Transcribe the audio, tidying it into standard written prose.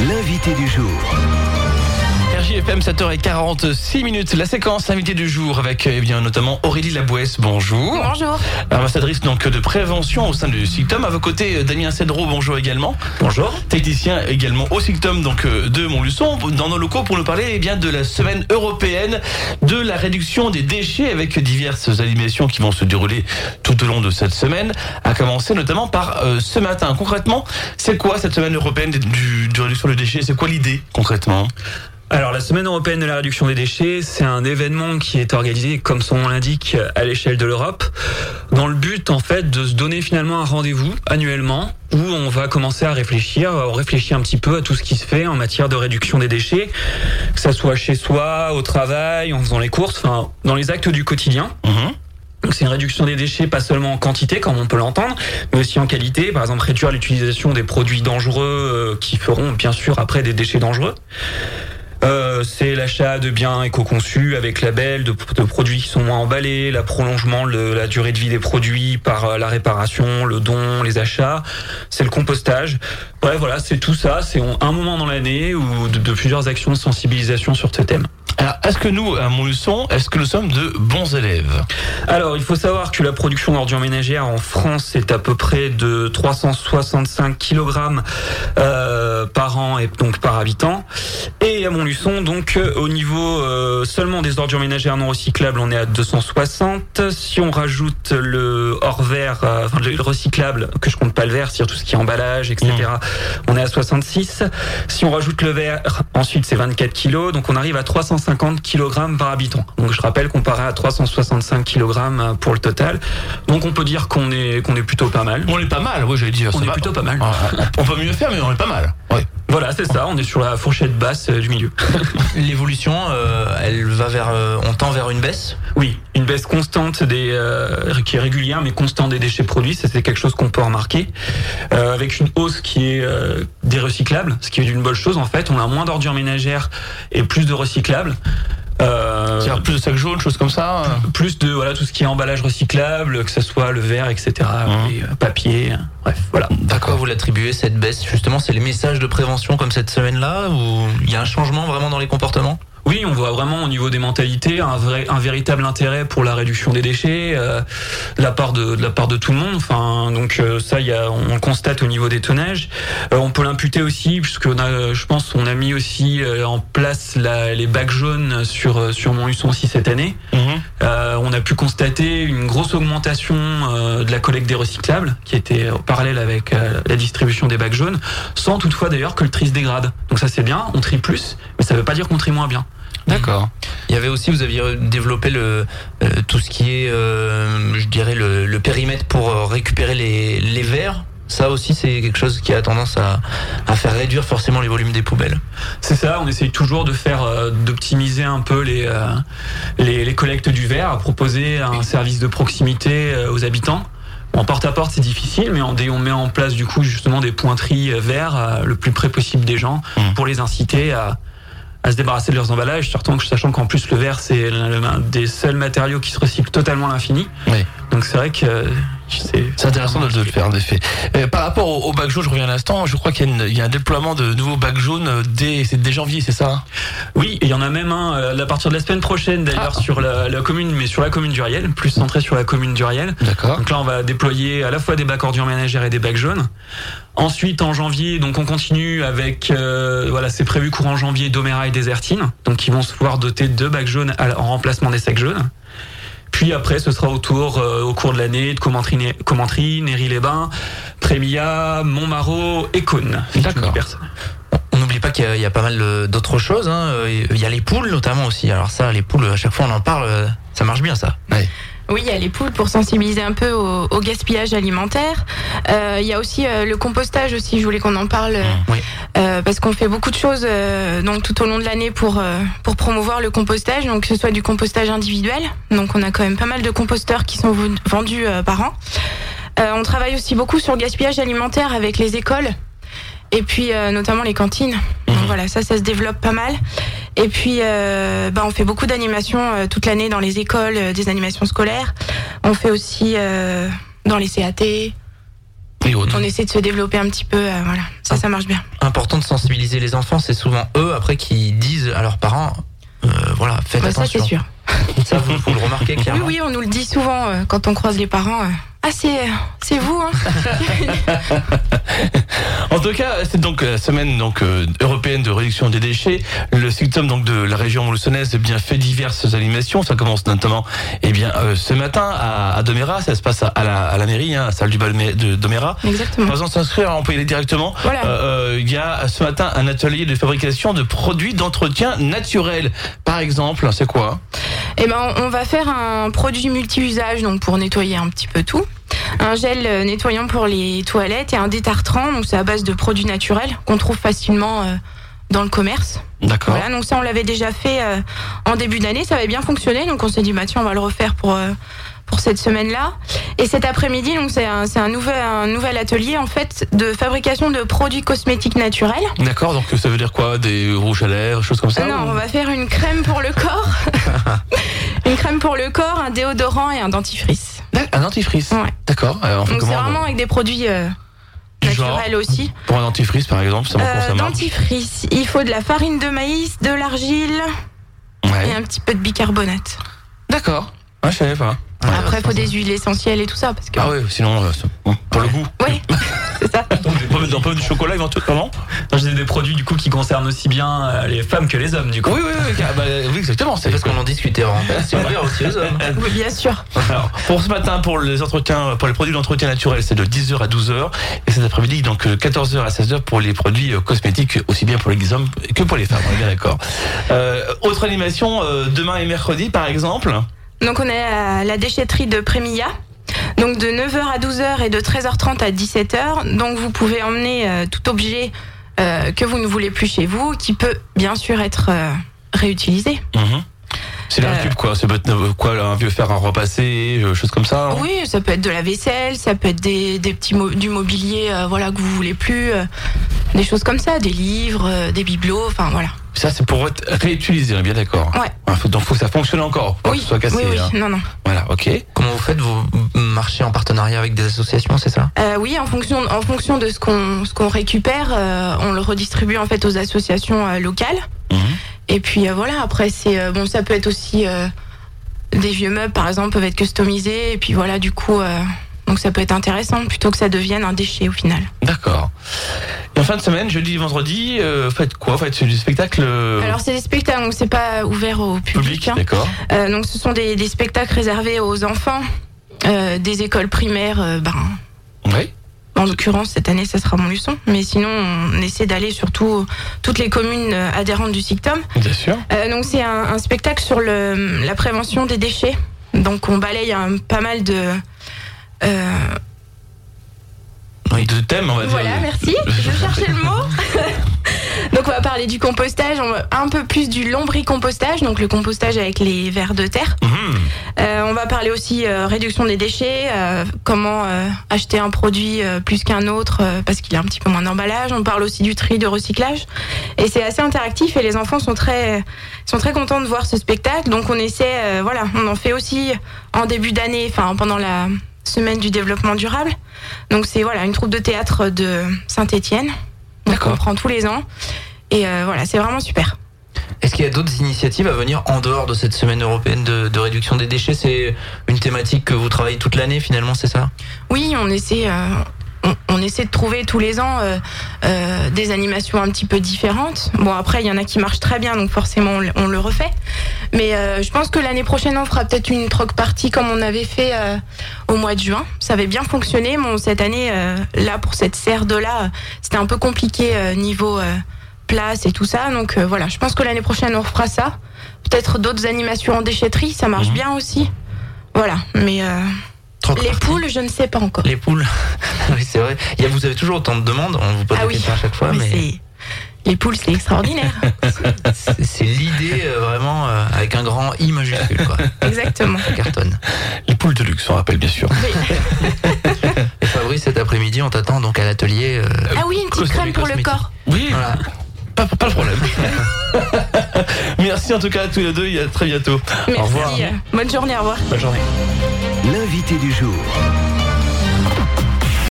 l'invité du jour. RJFM 7h46. La séquence invité du jour avec notamment Aurélie Labouesse. Bonjour. Bonjour. Ambassadrice donc de prévention au sein du SICTOM. À vos côtés, Damien Cédreau. Bonjour également. Bonjour. Technicien également au SICTOM donc de Montluçon dans nos locaux pour nous parler de la semaine européenne de la réduction des déchets avec diverses animations qui vont se dérouler tout au long de cette semaine. À commencer notamment par ce matin. Concrètement, c'est quoi cette semaine européenne de réduction des déchets? C'est quoi l'idée concrètement? Alors, la Semaine européenne de la réduction des déchets, c'est un événement qui est organisé, comme son nom l'indique, à l'échelle de l'Europe, dans le but, en fait, de se donner finalement un rendez-vous annuellement où on va commencer à réfléchir, on réfléchit un petit peu à tout ce qui se fait en matière de réduction des déchets, que ça soit chez soi, au travail, en faisant les courses, enfin, dans les actes du quotidien. Donc c'est une réduction des déchets pas seulement en quantité comme on peut l'entendre, mais aussi en qualité. Par exemple, réduire l'utilisation des produits dangereux qui feront bien sûr après des déchets dangereux. C'est l'achat de biens éco-conçus avec label, de produits qui sont moins emballés, le prolongement de la durée de vie des produits par la réparation, le don, les achats. C'est le compostage. Bref, voilà, c'est tout ça. C'est un moment dans l'année ou de plusieurs actions de sensibilisation sur ce thème. Alors, est-ce que nous, à Montluçon, nous sommes de bons élèves? Alors, il faut savoir que la production d'ordures ménagères en France est à peu près de 365 kg par an et donc par habitant. Et à Montluçon, donc au niveau seulement des ordures ménagères non recyclables, on est à 260. Si on rajoute le hors verre, le recyclable, que je compte pas le verre, c'est-à-dire tout ce qui est emballage, etc. On est à 66. Si on rajoute le verre, ensuite c'est 24 kg, donc on arrive à 350 kg par habitant. Donc je rappelle comparé à 365 kg pour le total. Donc on peut dire qu'on est plutôt pas mal. On est pas mal, oui, j'allais dire. On est plutôt pas mal. On peut mieux faire, mais on est pas mal. Ouais. Voilà, c'est ça, on est sur la fourchette basse du milieu. L'évolution, elle va on tend vers une baisse? Oui, une baisse constante qui est régulière mais constante des déchets produits, ça c'est quelque chose qu'on peut remarquer. Avec une hausse qui est des recyclables, ce qui est une bonne chose en fait. On a moins d'ordures ménagères et plus de recyclables. C'est-à-dire plus de sacs jaunes, choses comme ça. Plus de tout ce qui est emballage recyclable, que ce soit le verre, etc. Et papier, bref, voilà. D'accord, vous l'attribuez cette baisse justement, c'est les messages de prévention comme cette semaine-là, ou il y a un changement vraiment dans les comportements? Oui, on voit vraiment au niveau des mentalités un véritable intérêt pour la réduction des déchets de la part de tout le monde. Enfin, donc ça, on le constate au niveau des tonnages. On peut l'imputer aussi puisque on a mis aussi en place les bacs jaunes sur Montluçon aussi cette année. On a pu constater une grosse augmentation de la collecte des recyclables qui était en parallèle avec la distribution des bacs jaunes, sans toutefois d'ailleurs que le tri se dégrade. Donc ça c'est bien, on trie plus, mais ça veut pas dire qu'on trie moins bien. D'accord. Il y avait aussi, vous aviez développé tout ce qui est, je dirais, le périmètre pour récupérer les verres. Ça aussi, c'est quelque chose qui a tendance à faire réduire forcément les volumes des poubelles. C'est ça, on essaye toujours d'optimiser un peu les collectes du verre, à proposer un service de proximité aux habitants. En porte-à-porte, c'est difficile, mais on met en place du coup justement des pointeries verts le plus près possible des gens pour les inciter à se débarrasser de leurs emballages, sachant qu'en plus le verre c'est l'un des seuls matériaux qui se recycle totalement à l'infini. Oui. Donc c'est vrai que c'est intéressant de le faire en effet. Par rapport au bac jaune, je reviens à l'instant, je crois qu'il y a un déploiement de nouveaux bacs jaunes dès janvier, c'est ça? Oui, et il y en a même un à partir de la semaine prochaine d'ailleurs sur la commune, mais sur la commune d'Uriel, plus centré sur la commune d'Uriel. D'accord. Donc là on va déployer à la fois des bacs ordures ménagères et des bacs jaunes. Ensuite en janvier, donc on continue avec c'est prévu courant janvier Doméra et Désertine, donc ils vont se voir doter de bacs jaunes en remplacement des sacs jaunes. Puis après, ce sera au cours de l'année de Commentry, Néry-les-Bains, Prémilla, Montmarault et Cône. D'accord. On n'oublie pas qu'il y a pas mal d'autres choses. Il y a les poules notamment aussi. Alors ça, les poules, à chaque fois on en parle, ça marche bien ça. Ouais. Oui, il y a les poules pour sensibiliser un peu au gaspillage alimentaire. Il y a aussi le compostage aussi, je voulais qu'on en parle. Oui. Parce qu'on fait beaucoup de choses donc tout au long de l'année pour promouvoir le compostage, donc que ce soit du compostage individuel. Donc on a quand même pas mal de composteurs qui sont vendus par an. On travaille aussi beaucoup sur le gaspillage alimentaire avec les écoles et puis notamment les cantines. Donc voilà, ça se développe pas mal. Et puis on fait beaucoup d'animations toute l'année dans les écoles, des animations scolaires. On fait aussi dans les CAT. Et autres. On essaie de se développer un petit peu, voilà. Ça marche bien. Important de sensibiliser les enfants, c'est souvent eux après qui disent à leurs parents, voilà, faites attention. Ça c'est sûr. Ça vous le remarquez clairement. Oui, on nous le dit souvent quand on croise les parents. C'est vous, hein. En tout cas, c'est donc la semaine européenne de réduction des déchets. Le SICTOM donc de la région montluçonnaise bien fait diverses animations. Ça commence notamment ce matin à Domérat. Ça se passe à la mairie, à la salle du bal de Domérat. Exactement. Par exemple, s'inscrire, on peut y aller directement. Voilà. Il y a ce matin un atelier de fabrication de produits d'entretien naturel. Par exemple, c'est quoi ? On va faire un produit multi-usage, donc pour nettoyer un petit peu tout. Un gel nettoyant pour les toilettes et un détartrant, donc c'est à base de produits naturels qu'on trouve facilement dans le commerce. D'accord. Voilà, donc ça on l'avait déjà fait en début d'année, ça avait bien fonctionné, donc on s'est dit tiens on va le refaire pour cette semaine-là. Et cet après-midi, donc c'est un nouvel atelier en fait de fabrication de produits cosmétiques naturels. D'accord, donc ça veut dire quoi ? Des rouges à lèvres, choses comme ça ? Non, on va faire une crème pour le corps. Une crème pour le corps, un déodorant et un dentifrice. Un dentifrice. Ouais. D'accord. Donc c'est vraiment avec des produits naturels aussi. Pour un dentifrice par exemple, ça marche. Dentifrice, il faut de la farine de maïs, de l'argile et un petit peu de bicarbonate. D'accord. Je savais pas. Après, il faut des huiles essentielles et tout ça. Parce que... Ah oui, sinon, pour le goût. Oui, c'est ça. On peut du chocolat éventuellement. J'ai des produits du coup qui concernent aussi bien les femmes que les hommes du coup. Oui, exactement. C'est parce qu'on en discutait en c'est ouvert aussi aux hommes. Oui, bien sûr. Alors, pour ce matin, pour les produits d'entretien naturel, c'est de 10h à 12h. Et cet après-midi, donc 14h à 16h pour les produits cosmétiques, aussi bien pour les hommes que pour les femmes. On est bien d'accord. Autre animation, demain et mercredi par exemple. Donc on est à la déchetterie de Prémilla. Donc de 9h à 12h et de 13h30 à 17h. Donc vous pouvez emmener tout objet que vous ne voulez plus chez vous, qui peut bien sûr être réutilisé. C'est la récup quoi, ça peut être quoi là, un vieux fer à repasser, choses comme ça. Oui, ça peut être de la vaisselle, ça peut être des petits du mobilier que vous voulez plus, des choses comme ça, des livres, des bibelots, enfin voilà. Ça c'est pour être réutilisé, on est bien d'accord. Ouais. Donc faut que ça fonctionne encore, pas que ce soit cassé. Oui. Hein. Non. Voilà, ok. Comment vous faites ? Vous marchez en partenariat avec des associations, c'est ça ? Oui, en fonction de ce qu'on récupère, on le redistribue en fait aux associations locales. Et puis voilà, après c'est ça peut être aussi des vieux meubles par exemple peuvent être customisés et puis voilà du coup donc ça peut être intéressant plutôt que ça devienne un déchet au final. D'accord. Et en fin de semaine, jeudi, vendredi, faites quoi ? C'est du spectacle. Alors c'est des spectacles, donc c'est pas ouvert au public. D'accord. Donc ce sont des spectacles réservés aux enfants des écoles primaires. Oui. En l'occurrence, cette année, ça sera Montluçon. Mais sinon, on essaie d'aller sur toutes les communes adhérentes du SICTOM. Bien sûr. Donc, c'est un spectacle sur la prévention des déchets. Donc, on balaye pas mal de thèmes, on va dire. Voilà, merci. Je cherchais le mot. Donc, on va parler du compostage, un peu plus du lombricompostage, donc le compostage avec les vers de terre. On va parler aussi réduction des déchets, comment acheter un produit plus qu'un autre parce qu'il a un petit peu moins d'emballage. On parle aussi du tri, de recyclage. Et c'est assez interactif et les enfants sont très contents de voir ce spectacle. Donc on essaie, on en fait aussi en début d'année, pendant la semaine du développement durable. Donc c'est une troupe de théâtre de Saint-Étienne. D'accord. On prend tous les ans. Et c'est vraiment super. Est-ce qu'il y a d'autres initiatives à venir en dehors de cette semaine européenne de réduction des déchets ? C'est une thématique que vous travaillez toute l'année finalement, c'est ça ? Oui, on essaie de trouver tous les ans des animations un petit peu différentes. Bon, après, il y en a qui marchent très bien, donc forcément, on le refait. Mais je pense que l'année prochaine, on fera peut-être une troc party comme on avait fait au mois de juin. Ça avait bien fonctionné. Bon, cette année, là, pour cette serre de là, c'était un peu compliqué niveau place et tout ça. Donc je pense que l'année prochaine, on refera ça. Peut-être d'autres animations en déchetterie, ça marche bien aussi. Voilà, mais... les poules, je ne sais pas encore. Les poules, oui c'est vrai. Vous avez toujours autant de demandes, on vous pose la question à chaque fois. Mais... Les poules, c'est extraordinaire. c'est l'idée vraiment avec un grand I majuscule, quoi. Exactement. Ça cartonne. Les poules de luxe, on rappelle bien sûr. Oui. Et Fabrice, cet après-midi, on t'attend donc à l'atelier. Ah oui, une petite crème pour le corps. Oui, voilà. Pas de problème. Merci en tout cas à tous les deux et à très bientôt. Merci. Au revoir. Bonne journée, au revoir. Bonne journée. L'invité du jour.